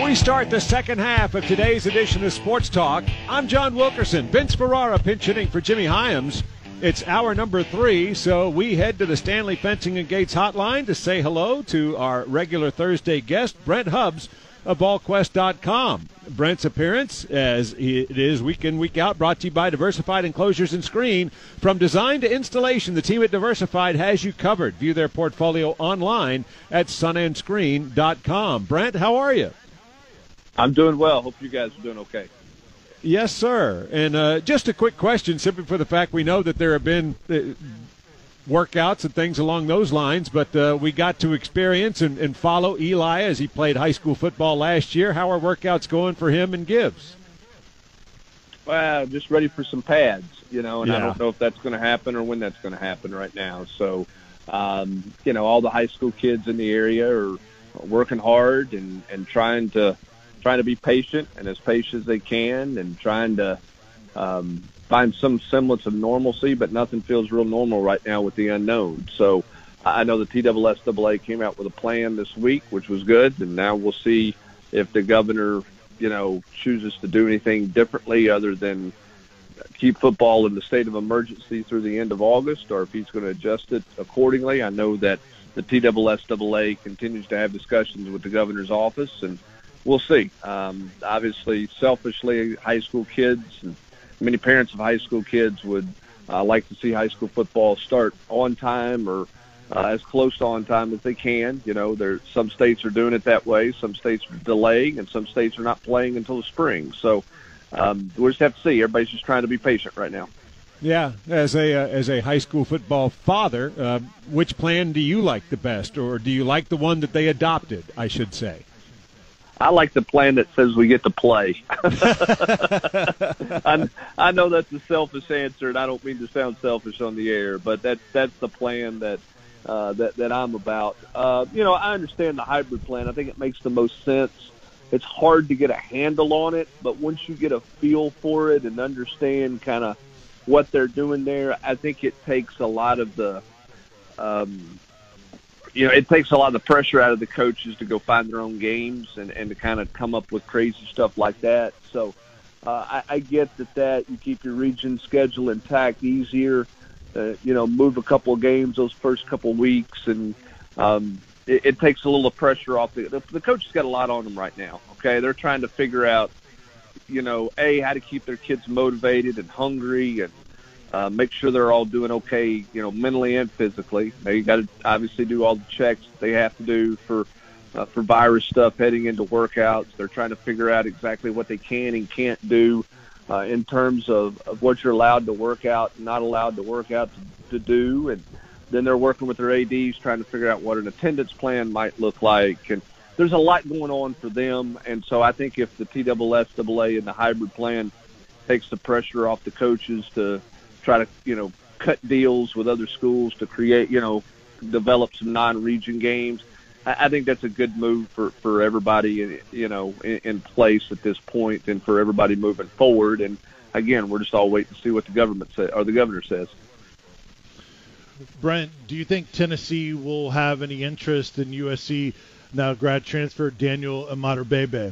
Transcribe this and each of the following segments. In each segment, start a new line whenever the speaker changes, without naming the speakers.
We start the second half of today's edition of Sports Talk. I'm John Wilkerson. Vince Ferrara pinch hitting for Jimmy Hyams. It's hour number 3, so we head to the Stanley Fencing and Gates hotline to say hello to our regular Thursday guest, Brent Hubbs of VolQuest.com. Brent's appearance, as it is week in, week out, brought to you by Diversified Enclosures and Screen. From design to installation, the team at Diversified has you covered. View their portfolio online at sunandscreen.com. Brent, how are you?
I'm doing well. Hope you guys are doing okay.
Yes, sir. And just a quick question, simply for the fact we know that there have been workouts and things along those lines, but we got to experience and follow Eli as he played high school football last year. How are workouts going for him and Gibbs?
Well, just ready for some pads, and
Yeah.
I don't know if that's going to happen or when that's going to happen right now. So, all the high school kids in the area are working hard and trying to be patient and as patient as they can and trying to find some semblance of normalcy, but nothing feels real normal right now with the unknown. So I know the TSSAA came out with a plan this week, which was good, and now we'll see if the governor, chooses to do anything differently other than keep football in the state of emergency through the end of August, or if he's going to adjust it accordingly. I know that the TSSAA continues to have discussions with the governor's office, and we'll see. Obviously, selfishly, high school kids and many parents of high school kids would like to see high school football start on time or as close to on time as they can. Some states are doing it that way. Some states are delaying, and some states are not playing until the spring. So we'll just have to see. Everybody's just trying to be patient right now.
Yeah, as a high school football father, which plan do you like the best, or do you like the one that they adopted, I should say?
I like the plan that says we get to play. I know that's a selfish answer, and I don't mean to sound selfish on the air, but that's the plan that I'm about. I understand the hybrid plan. I think it makes the most sense. It's hard to get a handle on it, but once you get a feel for it and understand kind of what they're doing there, I think it takes a lot of the it takes a lot of the pressure out of the coaches to go find their own games and to kind of come up with crazy stuff like that. So I get that you keep your region schedule intact easier, move a couple of games those first couple of weeks, and it takes a little pressure off. The coaches got a lot on them right now, okay? They're trying to figure out, how to keep their kids motivated and hungry and make sure they're all doing okay, mentally and physically. Now, you got to obviously do all the checks that they have to do for virus stuff heading into workouts. They're trying to figure out exactly what they can and can't do in terms of what you're allowed to work out and not allowed to work out to do. And then they're working with their ADs trying to figure out what an attendance plan might look like. And there's a lot going on for them. And so I think if the TSSAA and the hybrid plan takes the pressure off the coaches to try to, cut deals with other schools to create, develop some non-region games, I think that's a good move for everybody, in place at this point and for everybody moving forward. And again, we're just all waiting to see what the government says or the governor says.
Brent, do you think Tennessee will have any interest in USC now grad transfer Daniel Imatorbhebhe?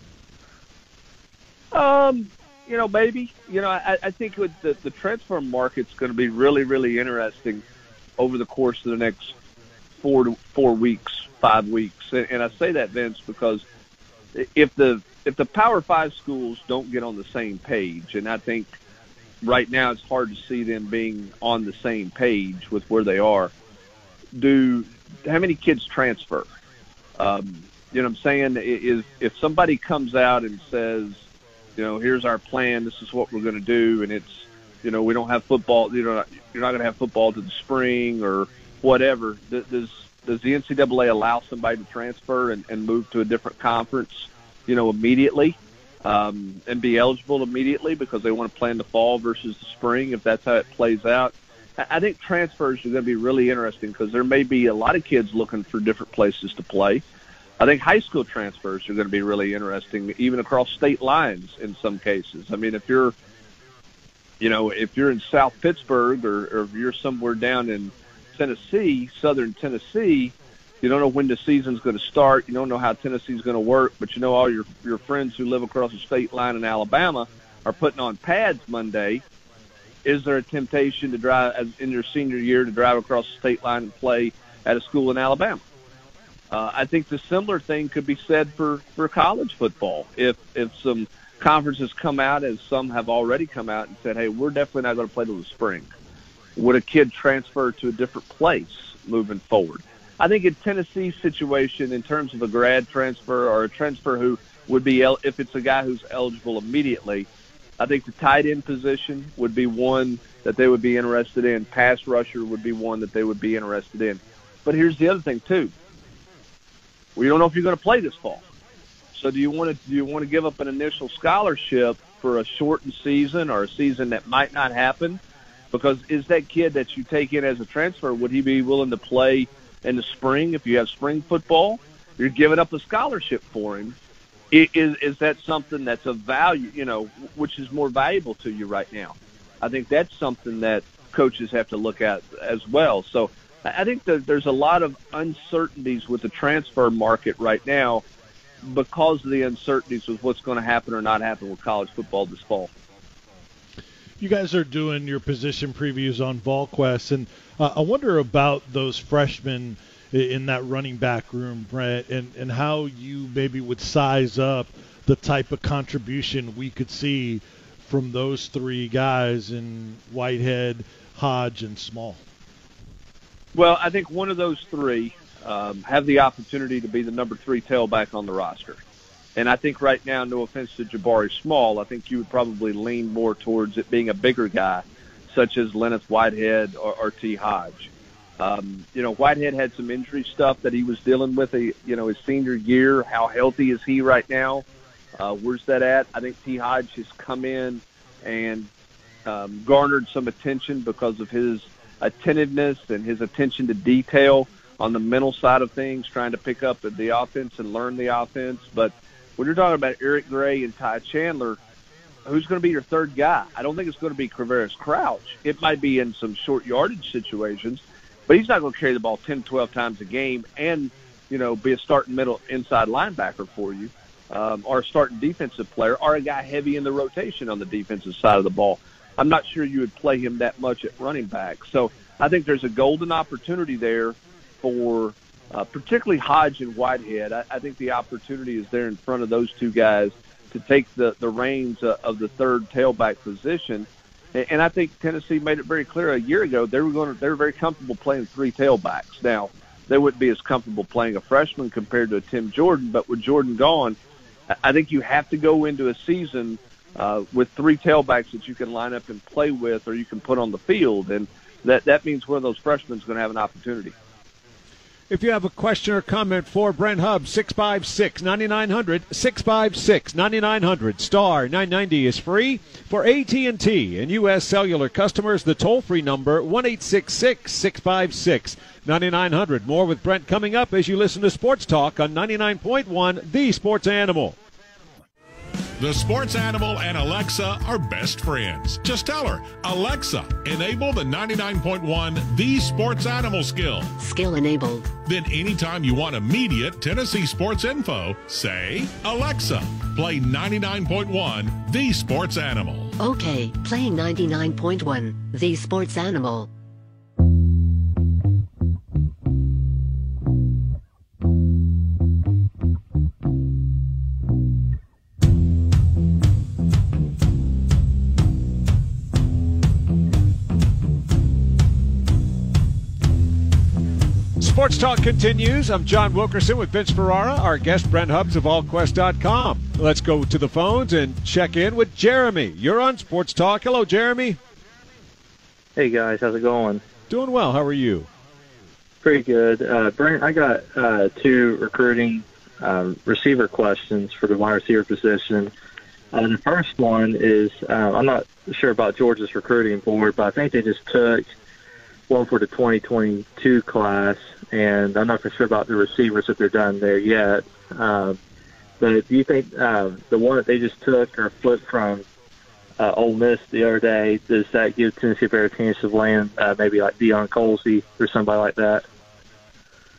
Maybe. I think with the transfer market's going to be really, really interesting over the course of the next 4 weeks, 5 weeks. And I say that, Vince, because if the Power 5 schools don't get on the same page, and I think right now it's hard to see them being on the same page with where they are, how many kids transfer? What I'm saying is if somebody comes out and says, here's our plan, this is what we're going to do, and it's, we don't have football, you're not going to have football to the spring or whatever, does the NCAA allow somebody to transfer and move to a different conference, immediately, and be eligible immediately because they want to play in the fall versus the spring, if that's how it plays out? I think transfers are going to be really interesting because there may be a lot of kids looking for different places to play. I think high school transfers are going to be really interesting, even across state lines in some cases. I mean, if you're in South Pittsburgh or if you're somewhere down in Tennessee, southern Tennessee, You don't know when the season's going to start. You don't know how Tennessee's going to work, but you know all your friends who live across the state line in Alabama are putting on pads Monday. Is there a temptation to drive in your senior year to drive across the state line and play at a school in Alabama? I think the similar thing could be said for college football. If some conferences come out, as some have already come out and said, hey, we're definitely not going to play till the spring, would a kid transfer to a different place moving forward? I think in Tennessee's situation, in terms of a grad transfer or a transfer who would be, if it's a guy who's eligible immediately, I think the tight end position would be one that they would be interested in. Pass rusher would be one that they would be interested in. But here's the other thing, too. We don't know if you're going to play this fall. So do you want to give up an initial scholarship for a shortened season or a season that might not happen? Because is that kid that you take in as a transfer, would he be willing to play in the spring if you have spring football? You're giving up a scholarship for him. Is that something that's of value, which is more valuable to you right now? I think that's something that coaches have to look at as well. So I think that there's a lot of uncertainties with the transfer market right now because of the uncertainties with what's going to happen or not happen with college football this fall.
You guys are doing your position previews on VolQuest, and I wonder about those freshmen in that running back room, Brent, and how you maybe would size up the type of contribution we could see from those three guys in Whitehead, Hodge, and Small.
Well, I think one of those three have the opportunity to be the number 3 tailback on the roster. And I think right now, no offense to Jabari Small, I think you would probably lean more towards it being a bigger guy, such as Lenneth Whitehead or T. Hodge. Whitehead had some injury stuff that he was dealing with, his senior year. How healthy is he right now? Where's that at? I think T. Hodge has come in and garnered some attention because of his attentiveness and his attention to detail on the mental side of things, trying to pick up the offense and learn the offense. But when you're talking about Eric Gray and Ty Chandler, who's going to be your third guy? I don't think it's going to be Quavaris Crouch. It might be in some short yardage situations, but he's not going to carry the ball 10, 12 times a game and, be a starting middle inside linebacker for you, or a starting defensive player, or a guy heavy in the rotation on the defensive side of the ball. I'm not sure you would play him that much at running back. So I think there's a golden opportunity there for particularly Hodge and Whitehead. I think the opportunity is there in front of those two guys to take the reins of the third tailback position. And I think Tennessee made it very clear a year ago they were very comfortable playing 3 tailbacks. Now, they wouldn't be as comfortable playing a freshman compared to a Tim Jordan, but with Jordan gone, I think you have to go into a season with 3 tailbacks that you can line up and play with or you can put on the field, and that means one of those freshmen is going to have an opportunity.
If you have a question or comment for Brent Hubbs, 656-9900, 656-9900, star 990 is free. For AT&T and U.S. Cellular customers, the toll-free number, 1-866-656-9900. More with Brent coming up as you listen to Sports Talk on 99.1, The Sports Animal.
The Sports Animal and Alexa are best friends. Just tell her, Alexa, enable the 99.1 The Sports Animal skill.
Skill enabled.
Then anytime you want immediate Tennessee sports info, say, Alexa, play 99.1 The Sports Animal.
Okay, playing 99.1 The Sports Animal.
Sports Talk continues. I'm John Wilkerson with Vince Ferrara, our guest Brent Hubbs of AllQuest.com. Let's go to the phones and check in with Jeremy. You're on Sports Talk. Hello, Jeremy.
Hey, guys. How's it going?
Doing well. How are you?
Pretty good. Brent, I got 2 recruiting receiver questions for the wide receiver position. The first one is, I'm not sure about Georgia's recruiting board, but I think they just took one for the 2022 class, and I'm not for sure about the receivers if they're done there yet. But do you think the one that they just took or flipped from Ole Miss the other day, does that give Tennessee a better chance of landing maybe like Deion Colsey or somebody like that?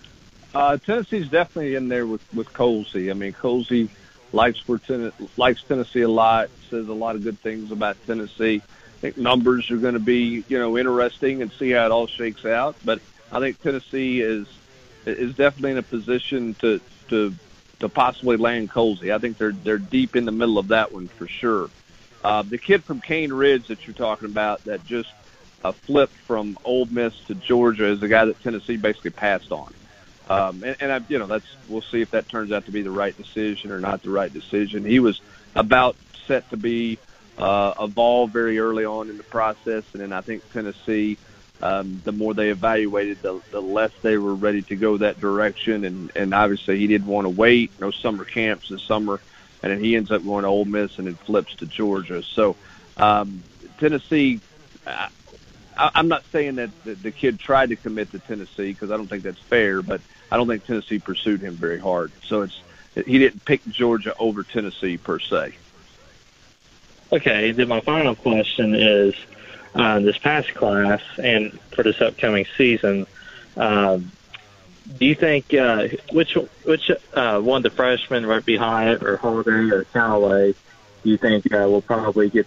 Tennessee's definitely in there with Colsey. I mean, Colsey likes Tennessee a lot, says a lot of good things about Tennessee. I think numbers are going to be, interesting and see how it all shakes out. But I think Tennessee is definitely in a position to possibly land Colsey. I think they're deep in the middle of that one for sure. The kid from Cane Ridge that you're talking about that just flipped from Ole Miss to Georgia is the guy that Tennessee basically passed on. We'll see if that turns out to be the right decision or not the right decision. He was about set to be evolved very early on in the process, and then I think Tennessee, the more they evaluated, the less they were ready to go that direction, and obviously he didn't want to wait. No summer camps this summer, and then he ends up going to Ole Miss and then flips to Georgia. So Tennessee, I'm not saying that the kid tried to commit to Tennessee because I don't think that's fair, but I don't think Tennessee pursued him very hard. So he didn't pick Georgia over Tennessee per se.
Okay, then my final question is, this past class and for this upcoming season, do you think which one of the freshmen right behind or Holder or Callaway do you think will probably get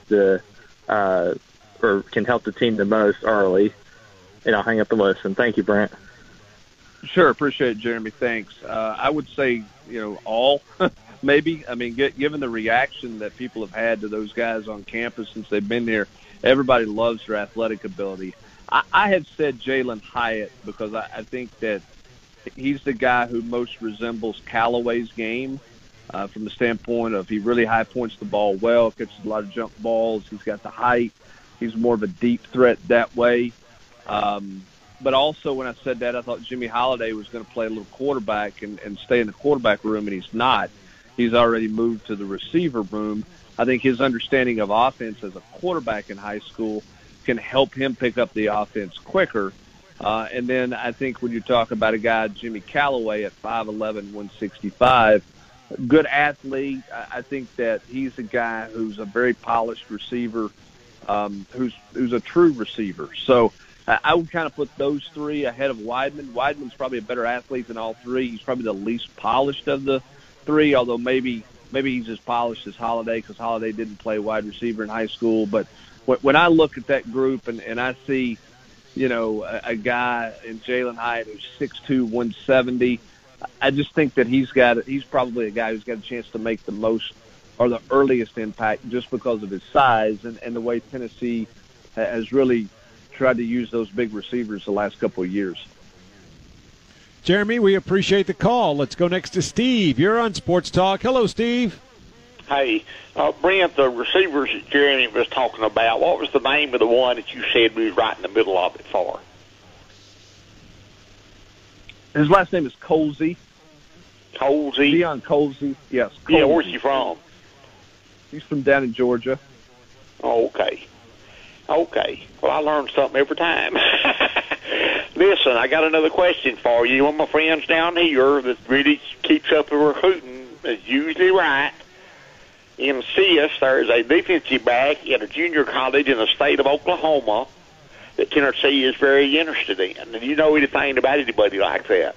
or can help the team the most early? And I'll hang up the listen. Thank you, Brent.
Sure, appreciate it, Jeremy. Thanks. I would say, all, maybe. I mean, given the reaction that people have had to those guys on campus since they've been here, everybody loves their athletic ability. I had said Jalen Hyatt because I think that he's the guy who most resembles Callaway's game from the standpoint of he really high points the ball well, catches a lot of jump balls. He's got the height. He's more of a deep threat that way. But also when I said that, I thought Jimmy Holiday was going to play a little quarterback and stay in the quarterback room, and he's not. He's already moved to the receiver room. I think his understanding of offense as a quarterback in high school can help him pick up the offense quicker. And then I think when you talk about a guy, Jimmy Callaway, at 5'11", 165, good athlete, I think that he's a guy who's a very polished receiver, who's a true receiver. So I would kind of put those three ahead of Weidman. Weidman's probably a better athlete than all three. He's probably the least polished of the three, although maybe he's as polished as Holiday because Holiday didn't play wide receiver in high school. But when I look at that group and I see, a guy in Jalen Hyatt who's 6'2", 170, I just think that he's probably a guy who's got a chance to make the most or the earliest impact just because of his size and the way Tennessee has really tried to use those big receivers the last couple of years.
Jeremy, we appreciate the call. Let's go next to Steve. You're on Sports Talk. Hello, Steve.
Hey, Brent, the receivers that Jeremy was talking about, what was the name of the one that you said we was right in the middle of it for?
His last name is Colsey.
Colsey?
Deion Colsey, yes. Colsey.
Yeah, where's he from?
He's from down in Georgia.
Oh, okay. Well, I learn something every time. Listen, I got another question for you. One of my friends down here that really keeps up with recruiting is usually right. In CS, there's a defensive back at a junior college in the state of Oklahoma that Tennessee is very interested in. Do you know anything about anybody like that?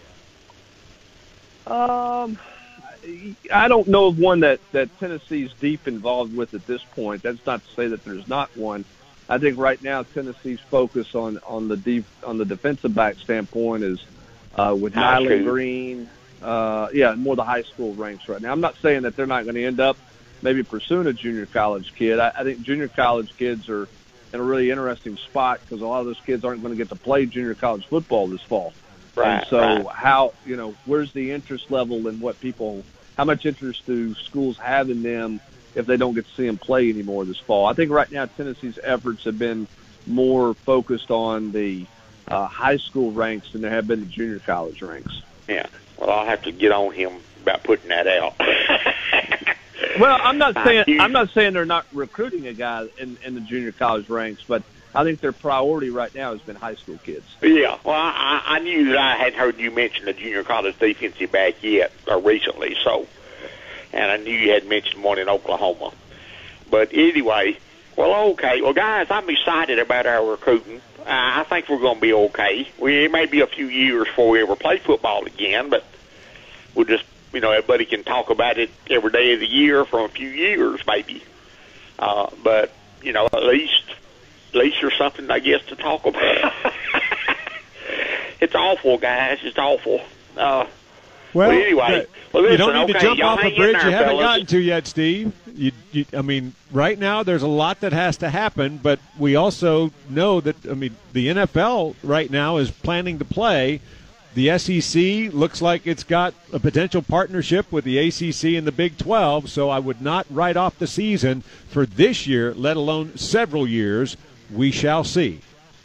I don't know of one that Tennessee's deep involved with at this point. That's not to say that there's not one. I think right now Tennessee's focus on the defensive back standpoint is with Nyland Green. More the high school ranks right now. I'm not saying that they're not going to end up maybe pursuing a junior college kid. I think junior college kids are in a really interesting spot because a lot of those kids aren't going to get to play junior college football this fall.
Right.
And so how, where's the interest level and how much interest do schools have in them if they don't get to see them play anymore this fall? I think right now Tennessee's efforts have been more focused on the high school ranks than they have been the junior college ranks.
Yeah. Well, I'll have to get on him about putting that out.
Well, I'm not saying they're not recruiting a guy in the junior college ranks, but I think their priority right now has been high school kids.
Yeah, well, I knew that I hadn't heard you mention the junior college defensive back yet, or recently, and I knew you had mentioned one in Oklahoma. But anyway, Well, okay. Well, guys, I'm excited about our recruiting. I think we're going to be okay. It may be a few years before we ever play football again, but we'll just, everybody can talk about it every day of the year for a few years, maybe. But, at least there's something, I guess, to talk about. It's awful, guys. It's awful.
Well,
anyway,
listen, you don't need to jump
y'all
off a bridge
there,
you haven't
fellas.
gotten to yet, Steve. Right now there's a lot that has to happen, but we also know that, the NFL right now is planning to play. The SEC looks like it's got a potential partnership with the ACC and the Big 12, so I would not write off the season for this year, let alone several years. We shall see.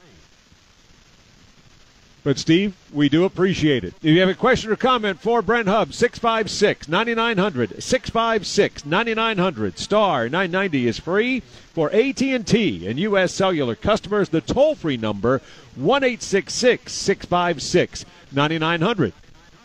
But, Steve, we do appreciate it. If you have a question or comment for Brent Hubb, 656-9900, 656-9900, star 990 is free for AT&T and U.S. Cellular customers. The toll-free number, 1-866-656-9900.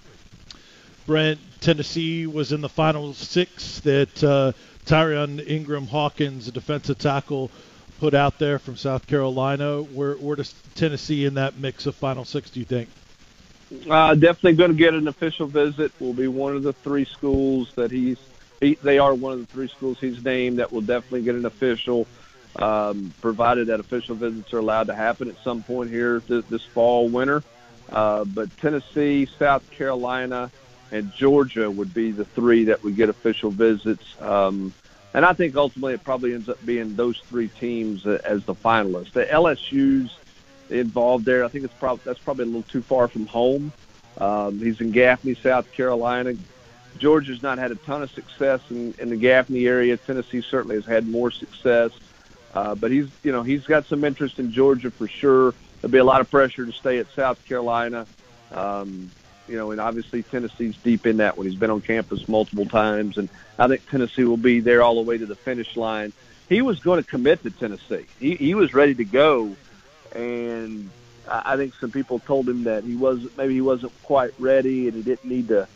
Brent, Tennessee was in the final six that Tyron Ingram-Hawkins, a defensive tackle, put out there from South Carolina. Where does Tennessee in that mix of final six, do you think?
Definitely going to get an official visit. Will be one of the three schools that they are one of the three schools he's named that will definitely get an official, provided that official visits are allowed to happen at some point here this fall, winter. But Tennessee, South Carolina, and Georgia would be the three that would get official visits. And I think ultimately it probably ends up being those three teams as the finalists. The LSU's involved there. I think that's probably a little too far from home. He's in Gaffney, South Carolina. Georgia's not had a ton of success in the Gaffney area. Tennessee certainly has had more success. But he's got some interest in Georgia for sure. There'll be a lot of pressure to stay at South Carolina. And obviously Tennessee's deep in that one. He's been on campus multiple times, and I think Tennessee will be there all the way to the finish line. He was going to commit to Tennessee. He was ready to go, and I think some people told him that he wasn't quite ready, and he didn't need to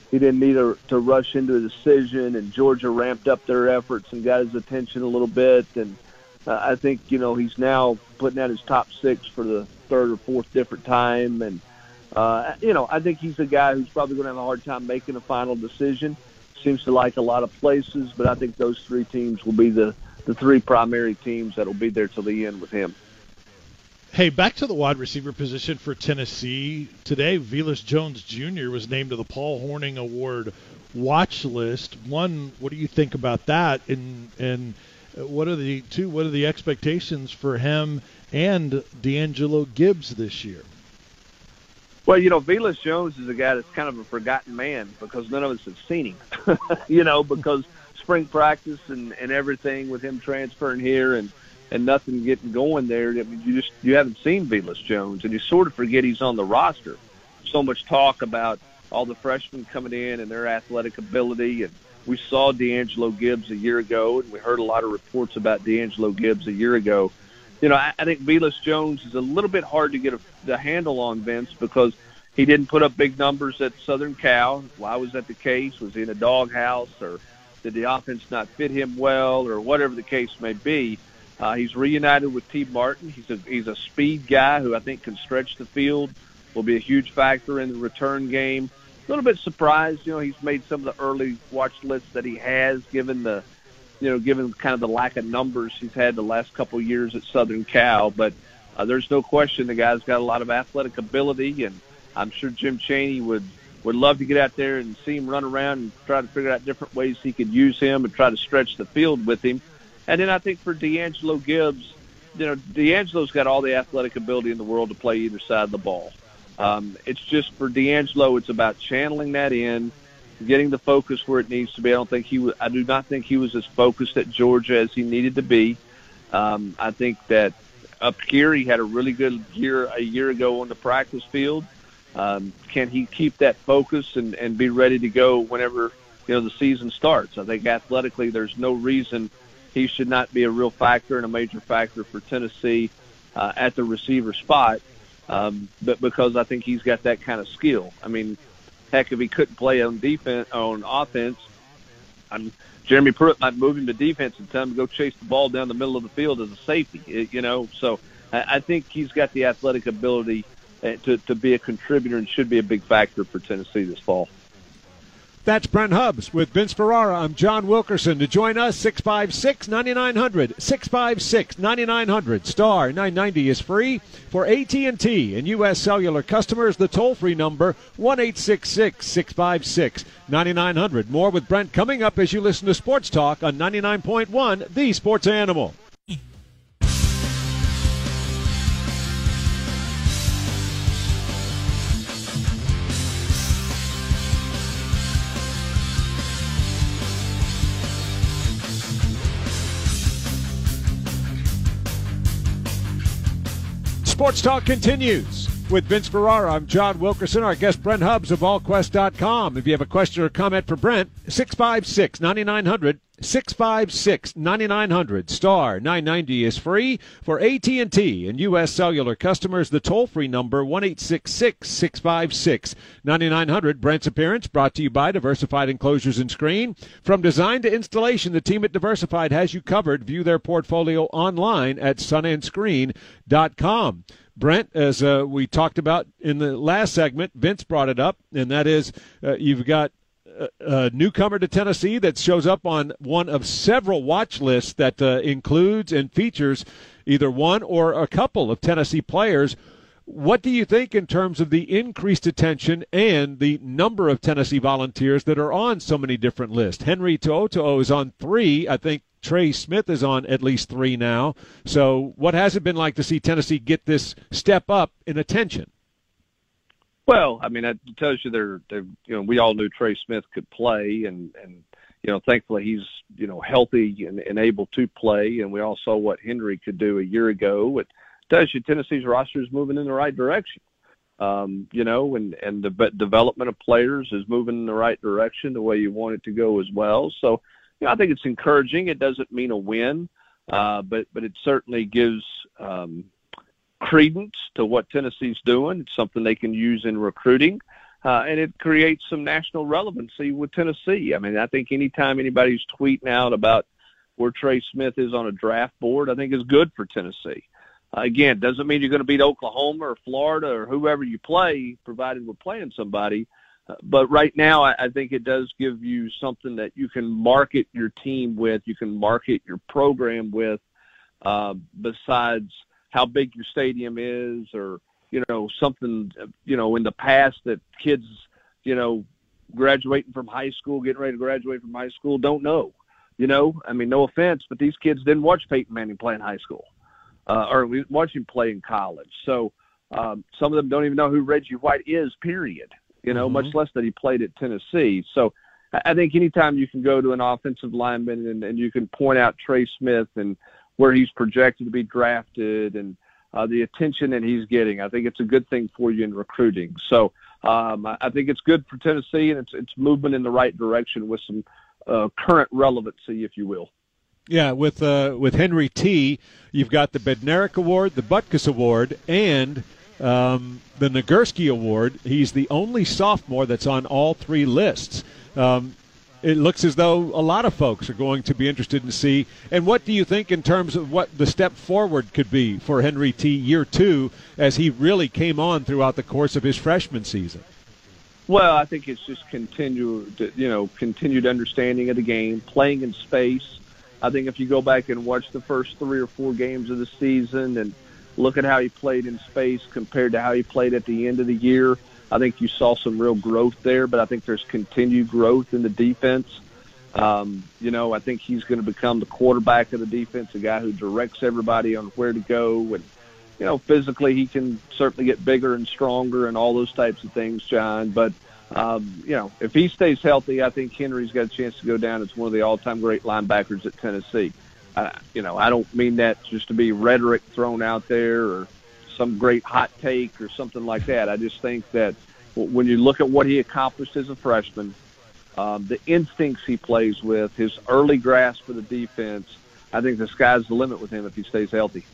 rush into a decision. And Georgia ramped up their efforts and got his attention a little bit, and I think he's now putting out his top six for the third or fourth different time, and I think he's a guy who's probably going to have a hard time making a final decision. Seems to like a lot of places, but I think those three teams will be the three primary teams that will be there till the end with him.
Hey, back to the wide receiver position for Tennessee. Today, Velus Jones Jr. was named to the Paul Hornung Award watch list. One, what do you think about that? And what are the expectations for him and D'Angelo Gibbs this year?
Well, Velus Jones is a guy that's kind of a forgotten man because none of us have seen him, because spring practice and everything with him transferring here and nothing getting going there. I mean, you haven't seen Velus Jones, and you sort of forget he's on the roster. So much talk about all the freshmen coming in and their athletic ability, and we saw D'Angelo Gibbs a year ago, and we heard a lot of reports about D'Angelo Gibbs a year ago. I think Velus Jones is a little bit hard to get the handle on, Vince, because he didn't put up big numbers at Southern Cal. Why was that the case? Was he in a doghouse, or did the offense not fit him well, or whatever the case may be? He's reunited with T. Martin. He's a speed guy who I think can stretch the field, will be a huge factor in the return game. A little bit surprised, he's made some of the early watch lists that he has, given kind of the lack of numbers he's had the last couple of years at Southern Cal. But there's no question the guy's got a lot of athletic ability, and I'm sure Jim Chaney would love to get out there and see him run around and try to figure out different ways he could use him and try to stretch the field with him. And then I think for D'Angelo Gibbs, D'Angelo's got all the athletic ability in the world to play either side of the ball. It's just for D'Angelo, it's about channeling that in, getting the focus where it needs to be. I do not think he was as focused at Georgia as he needed to be. I think that up here he had a really good year a year ago on the practice field. Can he keep that focus and be ready to go whenever the season starts? I think athletically there's no reason he should not be a real factor and a major factor for Tennessee at the receiver spot, but because I think he's got that kind of skill. I mean, heck, if he couldn't play on offense, Jeremy Pruitt might move him to defense and tell him to go chase the ball down the middle of the field as a safety. So I think he's got the athletic ability to be a contributor and should be a big factor for Tennessee this fall.
That's Brent Hubbs with Vince Ferrara. I'm John Wilkerson. To join us, 656-9900, 656-9900, star 990 is free. For AT&T and U.S. Cellular customers, the toll-free number, 1-866-656-9900. More with Brent coming up as you listen to Sports Talk on 99.1, The Sports Animal. Sports Talk continues with Vince Ferrara. I'm John Wilkerson. Our guest, Brent Hubbs of VolQuest.com. If you have a question or comment for Brent, 656-9900, 656-9900, star 990 is free. For AT&T and U.S. Cellular customers, the toll-free number, 1-866-656-9900. Brent's appearance brought to you by Diversified Enclosures and Screen. From design to installation, the team at Diversified has you covered. View their portfolio online at sunandscreen.com. Brent, as we talked about in the last segment, Vince brought it up, and that is you've got a newcomer to Tennessee that shows up on one of several watch lists that includes and features either one or a couple of Tennessee players. What do you think in terms of the increased attention and the number of Tennessee Volunteers that are on so many different lists? Henry To'oTo'o is on 3. I think Trey Smith is on at least 3 now. So what has it been like to see Tennessee get this step up in attention?
Well, I mean, that tells you they're we all knew Trey Smith could play, and thankfully he's healthy and able to play, and we all saw what Henry could do a year ago. It tells you Tennessee's roster is moving in the right direction, and the development of players is moving in the right direction, the way you want it to go as well. So, I think it's encouraging. It doesn't mean a win, but it certainly gives credence to what Tennessee's doing. It's something they can use in recruiting, and it creates some national relevancy with Tennessee. I mean, I think anytime anybody's tweeting out about where Trey Smith is on a draft board, I think is good for Tennessee. Again, doesn't mean you're going to beat Oklahoma or Florida or whoever you play, provided we're playing somebody. But right now, I think it does give you something that you can market your team with, you can market your program with, besides how big your stadium is, or, something, in the past that kids, graduating from high school, getting ready to graduate from high school, don't know. I mean, no offense, but these kids didn't watch Peyton Manning play in high school, or we watch him play in college. So some of them don't even know who Reggie White is, period. Much less that he played at Tennessee. So I think anytime you can go to an offensive lineman and you can point out Trey Smith and where he's projected to be drafted and the attention that he's getting, I think it's a good thing for you in recruiting. So I think it's good for Tennessee, and it's movement in the right direction with some current relevancy, if you will.
Yeah, with Henry T., you've got the Bednarik Award, the Butkus Award, and the Nagurski Award. He's the only sophomore that's on all 3 lists. It looks as though a lot of folks are going to be interested in see. And what do you think in terms of what the step forward could be for Henry T. year 2 as he really came on throughout the course of his freshman season?
Well, I think it's just continued understanding of the game, playing in space. I think if you go back and watch the first 3 or 4 games of the season and look at how he played in space compared to how he played at the end of the year, I think you saw some real growth there, but I think there's continued growth in the defense. I think he's going to become the quarterback of the defense, a guy who directs everybody on where to go. And, physically he can certainly get bigger and stronger and all those types of things, John. But, if he stays healthy, I think Henry's got a chance to go down as one of the all-time great linebackers at Tennessee. I don't mean that just to be rhetoric thrown out there or some great hot take or something like that. I just think that when you look at what he accomplished as a freshman, the instincts he plays with, his early grasp of the defense, I think the sky's the limit with him if he stays healthy.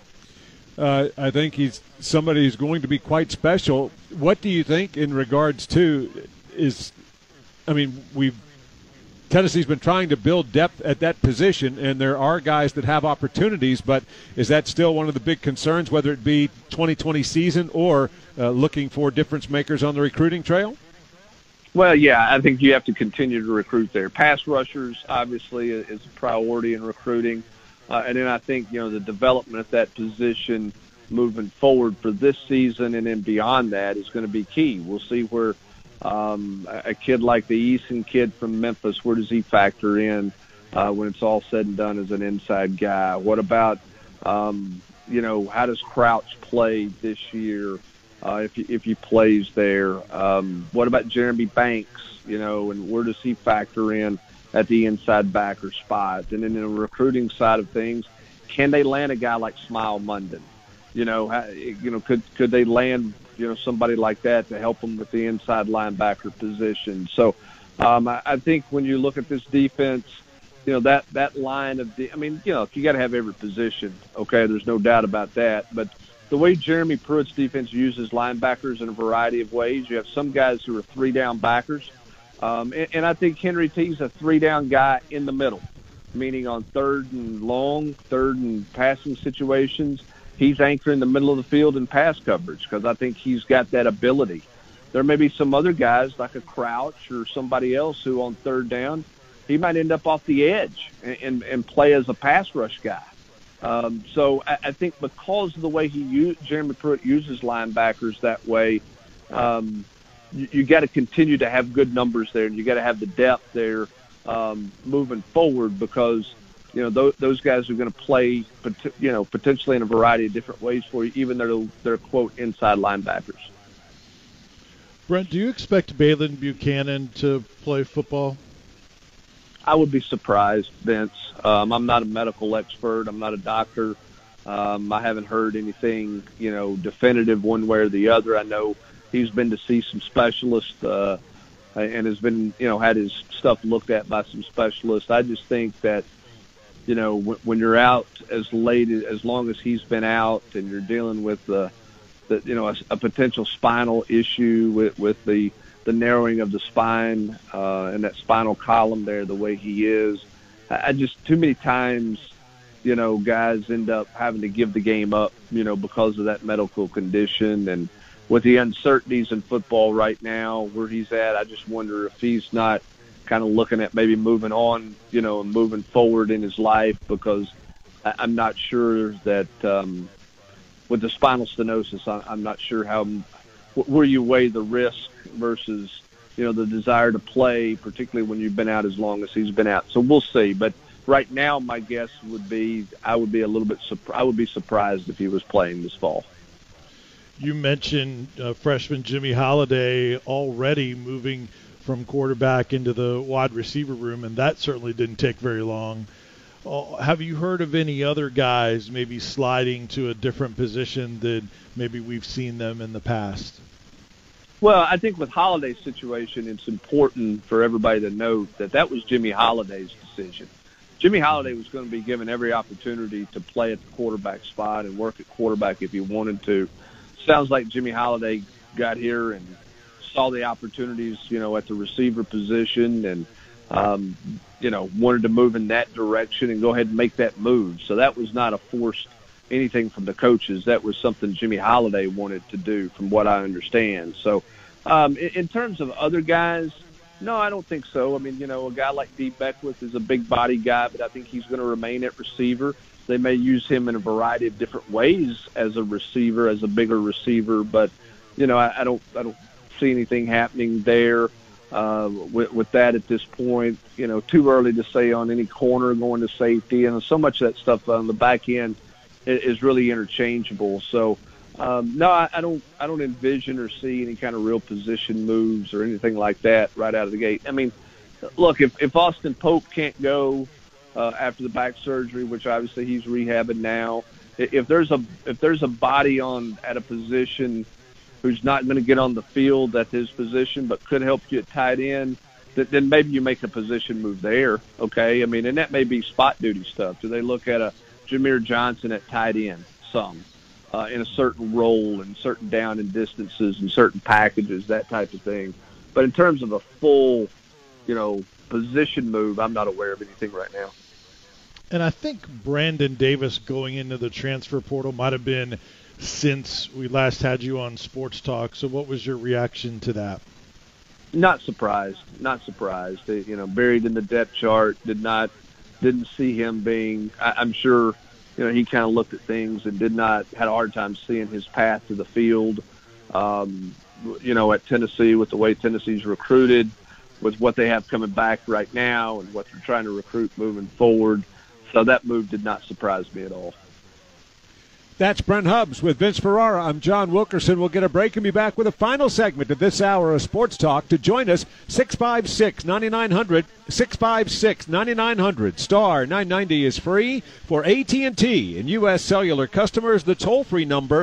I think he's somebody who's going to be quite special. What do you think in regards to we've Tennessee's been trying to build depth at that position, and there are guys that have opportunities, but is that still one of the big concerns, whether it be 2020 season or looking for difference makers on the recruiting trail?
Well, yeah, I think you have to continue to recruit there. Pass rushers, obviously, is a priority in recruiting. And then I think, the development at that position moving forward for this season and then beyond that is going to be key. We'll see where a kid like the Eason kid from Memphis, where does he factor in when it's all said and done as an inside guy? What about, how does Crouch play this year if he plays there? What about Jeremy Banks, and where does he factor in at the inside backer spot? And then in the recruiting side of things, can they land a guy like Smile Munden? Could they land somebody like that to help them with the inside linebacker position? So I think when you look at this defense, that line of you got to have every position. Okay, there's no doubt about that. But the way Jeremy Pruitt's defense uses linebackers in a variety of ways, you have some guys who are 3-down backers. And I think Henry T's a 3-down guy in the middle, meaning on 3rd and long, 3rd and passing situations. He's anchoring the middle of the field in pass coverage because I think he's got that ability. There may be some other guys like a Crouch or somebody else who on 3rd down, he might end up off the edge and play as a pass rush guy. So I think because of the way Jeremy Pruitt uses linebackers that way, you got to continue to have good numbers there, and you got to have the depth there moving forward because those guys are going to play potentially in a variety of different ways for you, even though they're quote inside linebackers.
Brent, do you expect Balin Buchanan to play football?
I would be surprised, Vince. I'm not a medical expert. I'm not a doctor. I haven't heard anything definitive one way or the other. I know he's been to see some specialists and has been, had his stuff looked at by some specialists. I just think that, when you're out as long as he's been out and you're dealing with a potential spinal issue with the narrowing of the spine and that spinal column there, the way he is, I just too many times, guys end up having to give the game up, because of that medical condition. And with the uncertainties in football right now where he's at, I just wonder if he's not kind of looking at maybe moving on, and moving forward in his life, because I'm not sure that with the spinal stenosis, I'm not sure where you weigh the risk versus, the desire to play, particularly when you've been out as long as he's been out. So we'll see. But right now, my guess would be I would be surprised if he was playing this fall.
You mentioned freshman Jimmy Holiday already moving from quarterback into the wide receiver room, and that certainly didn't take very long. Have you heard of any other guys maybe sliding to a different position than maybe we've seen them in the past?
Well, I think with Holiday's situation, it's important for everybody to note that was Jimmy Holiday's decision. Jimmy Holiday was going to be given every opportunity to play at the quarterback spot and work at quarterback if he wanted to. Sounds like Jimmy Holiday got here and saw the opportunities, at the receiver position and, wanted to move in that direction and go ahead and make that move. So that was not a forced anything from the coaches. That was something Jimmy Holiday wanted to do, from what I understand. So in terms of other guys, no, I don't think so. I mean, a guy like Dee Beckwith is a big body guy, but I think he's going to remain at receiver. They may use him in a variety of different ways as a receiver, as a bigger receiver, but I don't see anything happening there with that at this point. Too early to say on any corner going to safety, and so much of that stuff on the back end is really interchangeable. So no, I don't envision or see any kind of real position moves or anything like that right out of the gate. I mean, look, if Austin Pope can't go after the back surgery, which obviously he's rehabbing now, if there's a body at a position who's not going to get on the field at his position but could help you at tight end, then maybe you make a position move there, okay? I mean, and that may be spot duty stuff. Do they look at a Jameer Johnson at tight end in a certain role and certain down and distances and certain packages, that type of thing? But in terms of a full, position move, I'm not aware of anything right now.
And I think Brandon Davis going into the transfer portal might have been since we last had you on Sports Talk. So what was your reaction to that?
Not surprised. Buried in the depth chart. Didn't see him being. I'm sure, he kind of looked at things and had a hard time seeing his path to the field. At Tennessee, with the way Tennessee's recruited, with what they have coming back right now, and what they're trying to recruit moving forward. So that move did not surprise me at all.
That's Brent Hubbs with Vince Ferrara. I'm John Wilkerson. We'll get a break and be back with a final segment of this hour of Sports Talk. To join us, 656-9900, 656-9900. Star 990 is free for AT&T and U.S. Cellular customers. The toll-free number,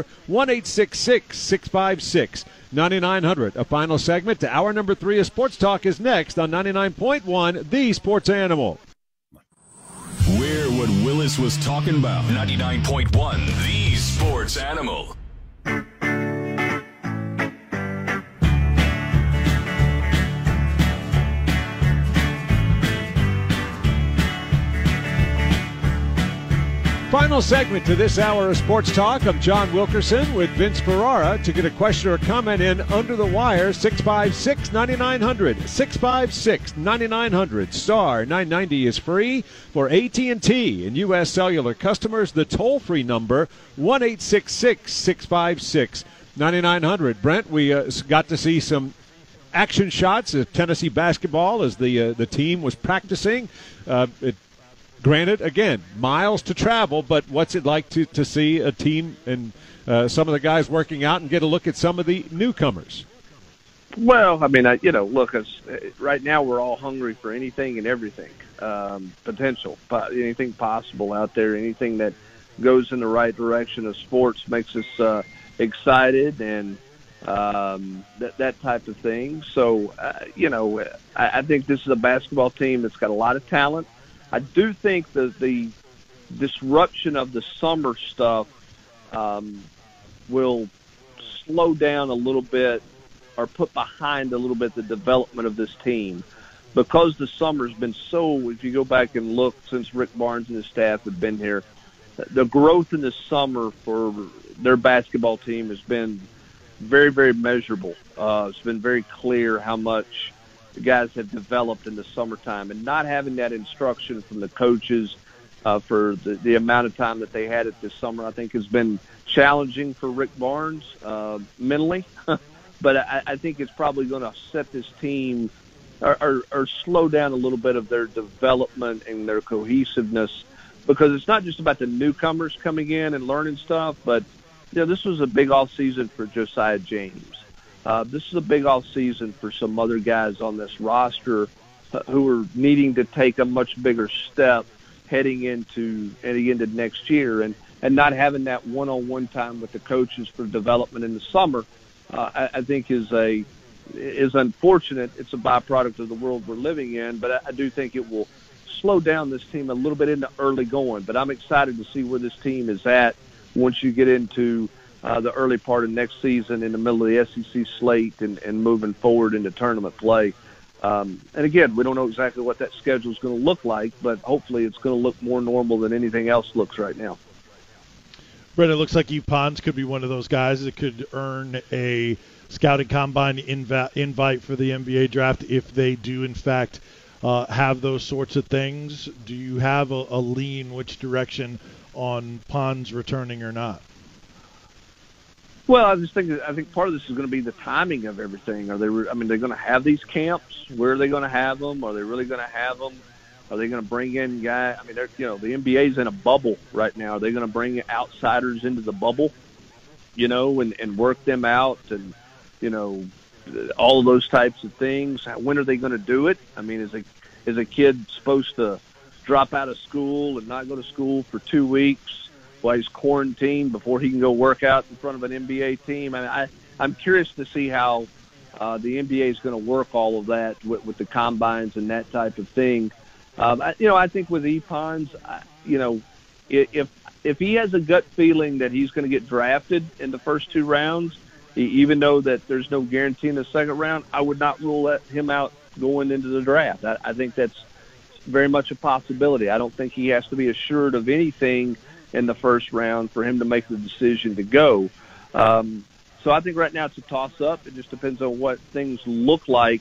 1-866-656-9900. A final segment to hour number 3 of Sports Talk is next on 99.1, The Sports Animal.
We're what Willis was talking about. 99.1, The Sports Animal.
Final segment to this hour of Sports Talk. I'm John Wilkerson with Vince Ferrara. To get a question or comment in under the wire, 656-9900, 656-9900. Star 990 is free for AT&T and U.S. Cellular customers. The toll-free number, 1-866-656-9900. Brent, we got to see some action shots of Tennessee basketball as the team was practicing. Granted, again, miles to travel, but what's it like to see a team and some of the guys working out and get a look at some of the newcomers?
Well, I mean, look, right now we're all hungry for anything and everything, potential, anything possible out there, anything that goes in the right direction of sports makes us excited and that type of thing. So, I think this is a basketball team that's got a lot of talent. I do think that the disruption of the summer stuff will slow down a little bit or put behind a little bit the development of this team, because the summer's been so, if you go back and look since Rick Barnes and his staff have been here, the growth in the summer for their basketball team has been very, very measurable. It's been very clear how much the guys have developed in the summertime, and not having that instruction from the coaches for the amount of time that they had it this summer, I think has been challenging for Rick Barnes mentally. But I think it's probably going to set this team or slow down a little bit of their development and their cohesiveness, because it's not just about the newcomers coming in and learning stuff, but this was a big off season for Josiah James. This is a big off season for some other guys on this roster who are needing to take a much bigger step heading into next year, and not having that one-on-one time with the coaches for development in the summer, I think is unfortunate. It's a byproduct of the world we're living in, but I do think it will slow down this team a little bit in the early going. But I'm excited to see where this team is at once you get into the early part of next season, in the middle of the SEC slate, and moving forward into tournament play. And again, we don't know exactly what that schedule is going to look like, but hopefully it's going to look more normal than anything else looks right now.
Brett, it looks like Yves Pons could be one of those guys that could earn a scouting combine invite for the NBA draft if they do, in fact, have those sorts of things. Do you have a lean which direction on Pons returning or not?
Well, I think part of this is going to be the timing of everything. They're going to have these camps. Where are they going to have them? Are they really going to have them? Are they going to bring in guys? I mean, the NBA's in a bubble right now. Are they going to bring outsiders into the bubble, and work them out, and all of those types of things? When are they going to do it? I mean, is a kid supposed to drop out of school and not go to school for 2 weeks while he's quarantined before he can go work out in front of an NBA team? I'm curious to see how the NBA is going to work all of that with the combines and that type of thing. I think with Yves Pons, if he has a gut feeling that he's going to get drafted in the first 2 rounds, even though that there's no guarantee in the second round, I would not rule him out going into the draft. I think that's very much a possibility. I don't think he has to be assured of anything in the first round for him to make the decision to go. So I think right now it's a toss-up. It just depends on what things look like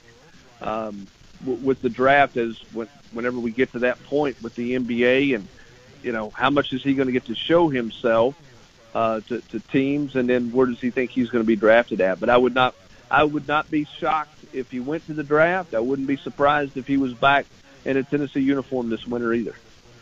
with the draft whenever we get to that point with the NBA, and how much is he going to get to show himself to teams, and then where does he think he's going to be drafted at? But I would not be shocked if he went to the draft. I wouldn't be surprised if he was back in a Tennessee uniform this winter either.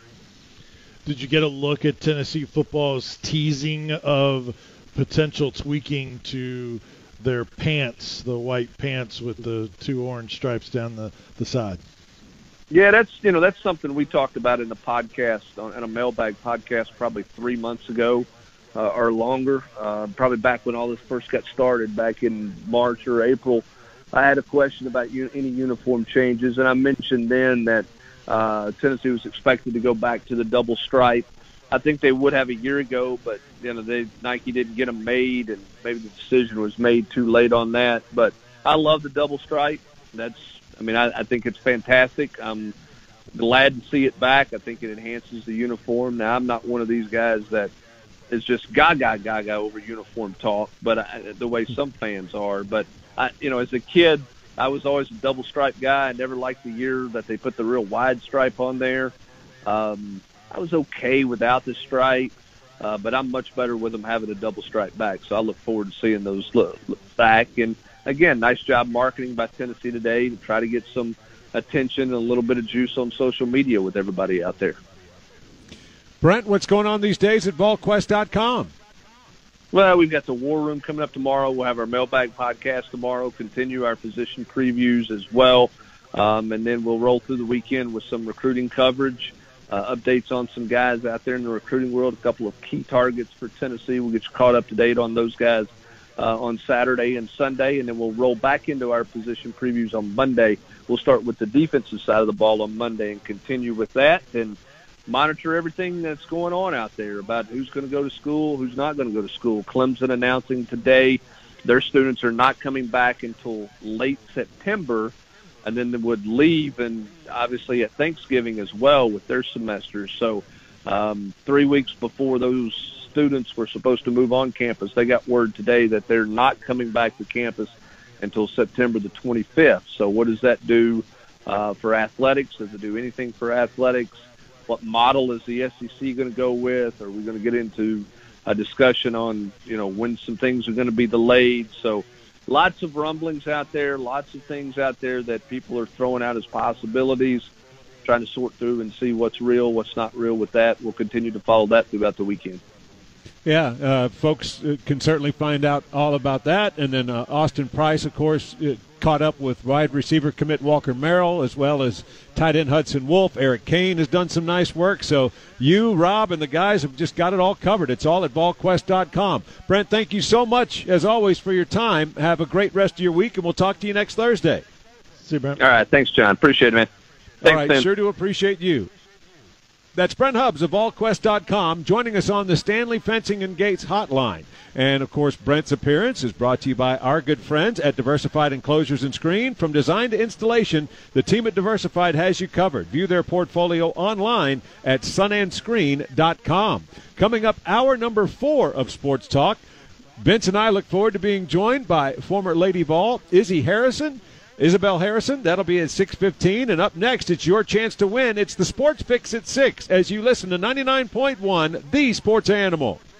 Did you get a look at Tennessee football's teasing of potential tweaking to their pants, the white pants with the 2 orange stripes down the side?
Yeah, that's something we talked about in the podcast, in a mailbag podcast probably 3 months ago or longer, probably back when all this first got started back in March or April. I had a question about any uniform changes, and I mentioned then that Tennessee was expected to go back to the double stripe. I think they would have a year ago, but Nike didn't get them made, and maybe the decision was made too late on that. But I love the double stripe. I think it's fantastic. I'm glad to see it back. I think it enhances the uniform. Now, I'm not one of these guys that is just gaga over uniform talk, but the way some fans are. But as a kid, I was always a double stripe guy. I never liked the year that they put the real wide stripe on there. I was okay without the stripe, but I'm much better with them having a double stripe back. So I look forward to seeing those back. And again, nice job marketing by Tennessee today to try to get some attention and a little bit of juice on social media with everybody out there.
Brent, what's going on these days at VolQuest.com?
Well, we've got the War Room coming up tomorrow. We'll have our mailbag podcast tomorrow, continue our position previews as well, and then we'll roll through the weekend with some recruiting coverage, updates on some guys out there in the recruiting world, a couple of key targets for Tennessee. We'll get you caught up to date on those guys on Saturday and Sunday, and then we'll roll back into our position previews on Monday. We'll start with the defensive side of the ball on Monday and continue with that, and monitor everything that's going on out there about who's going to go to school, who's not going to go to school. Clemson announcing today their students are not coming back until late September, and then they would leave, and obviously at Thanksgiving as well with their semesters. So 3 weeks before those students were supposed to move on campus, they got word today that they're not coming back to campus until September the 25th. So what does that do for athletics? Does it do anything for athletics? What model is the SEC going to go with? Are we going to get into a discussion on, when some things are going to be delayed? So lots of rumblings out there, lots of things out there that people are throwing out as possibilities, trying to sort through and see what's real, what's not real with that. We'll continue to follow that throughout the weekend.
Yeah, folks can certainly find out all about that. And then Austin Price, of course, caught up with wide receiver commit Walker Merrill, as well as tight end Hudson Wolf. Eric Kane has done some nice work. So you, Rob, and the guys have just got it all covered. It's all at VolQuest.com. Brent, thank you so much, as always, for your time. Have a great rest of your week, and we'll talk to you next Thursday.
See you, Brent.
All right. Thanks, John. Appreciate it, man. Thanks,
all right.
Tim.
Sure do appreciate you. That's Brent Hubbs of VolQuest.com joining us on the Stanley Fencing and Gates hotline. And, of course, Brent's appearance is brought to you by our good friends at Diversified Enclosures and Screen. From design to installation, the team at Diversified has you covered. View their portfolio online at sunanscreen.com. Coming up, hour number 4 of Sports Talk. Vince and I look forward to being joined by former Lady Vol, Isabel Harrison. That'll be at 6:15. And up next, it's your chance to win. It's the Sports Fix at 6 as you listen to 99.1, The Sports Animal.